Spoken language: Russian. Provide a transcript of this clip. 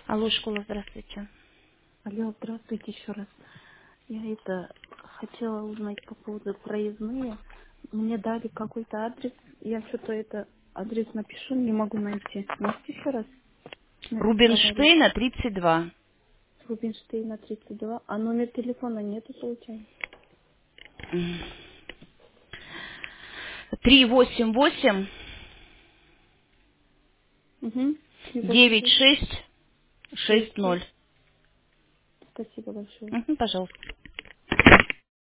Алло, школа, здравствуйте. Алло, здравствуйте еще раз. Я хотела узнать по поводу проездные. Мне дали какой-то адрес. Я что-то адрес напишу, не могу найти. Можете еще раз повторить? Рубинштейна, 32. Рубинштейна 32. А номер телефона нету, получается? 388 Угу. 386 9660. 66. Спасибо большое. Пожалуйста.